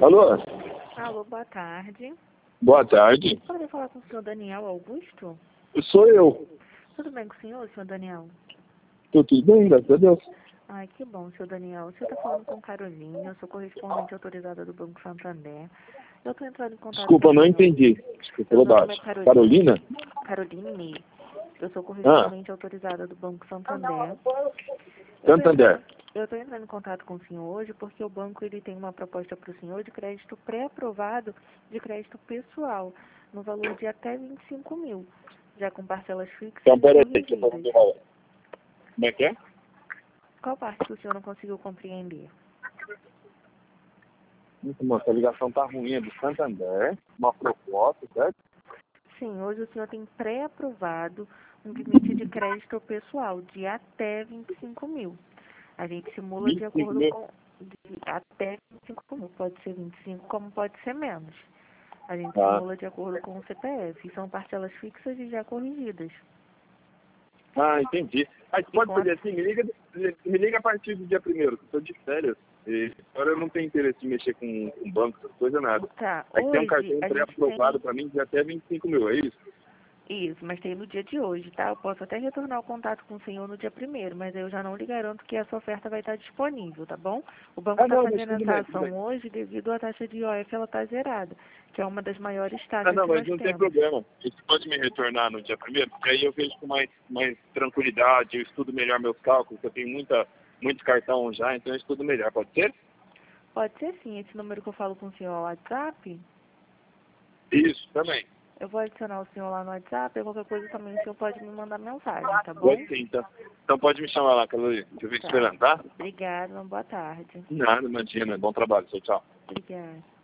Alô? Alô, boa tarde. Boa tarde. Poderia falar com o senhor Daniel Augusto? Sou eu. Tudo bem com o senhor Daniel? Tudo bem, graças a Deus. Ai, que bom, senhor Daniel. O senhor está falando com Carolina, eu sou correspondente autorizada do Banco Santander. Eu estou entrando em contato Desculpa, com o não senhor. entendi. Desculpa, Meu nome é baixo. Carolina? Caroline. Eu sou correspondente autorizada do Banco Santander. Santander. Eu estou entrando em contato com o senhor hoje porque o banco ele tem uma proposta para o senhor de crédito pré-aprovado de crédito pessoal, no valor de até 25 mil, já com parcelas fixas Então, e peraí, deixa eu fazer corrigidas. uma... Como é que é? Qual parte que o senhor não conseguiu compreender? Essa ligação tá ruim, é do Santander, uma proposta, certo? Sim, hoje o senhor tem pré-aprovado um limite de crédito pessoal de até 25 mil. A gente simula de 25 acordo mil. com até 25 mil. Pode ser 25, como pode ser menos. A gente simula de acordo com o CPF. São parcelas fixas e já corrigidas. Ah, entendi. Aí pode com fazer assim, me liga a partir do dia 1º, que eu tô de férias. E agora eu não tenho interesse em mexer com banco, essas coisas, nada. Tá, Aí tem um hoje cartão a gente pré-aprovado tem para mim de até 25 mil, é isso? isso, mas tem no dia de hoje, tá? Eu posso até retornar o contato com o senhor no dia 1º, mas eu já não lhe garanto que essa oferta vai estar disponível, tá bom? O banco está Não, mas fazendo tudo essa bem, tudo ação bem. hoje devido à taxa de IOF, ela está zerada, que é uma das maiores taxas Não, que mas nós não tem temos. problema. Você pode me retornar no dia 1º, porque aí eu vejo com mais tranquilidade, eu estudo melhor meus cálculos, eu tenho muito cartão já, então eu estudo melhor, pode ser? Pode ser sim, esse número que eu falo com o senhor é o WhatsApp, Isso, também. eu vou adicionar o senhor lá no WhatsApp, e qualquer coisa também o senhor pode me mandar mensagem, tá bom? Pode sim, então. Então pode me chamar lá, Carolina. Eu fico Tá. esperando, tá? Obrigada, uma boa tarde. Nada, imagina. Bom trabalho, tchau, tchau. Obrigada.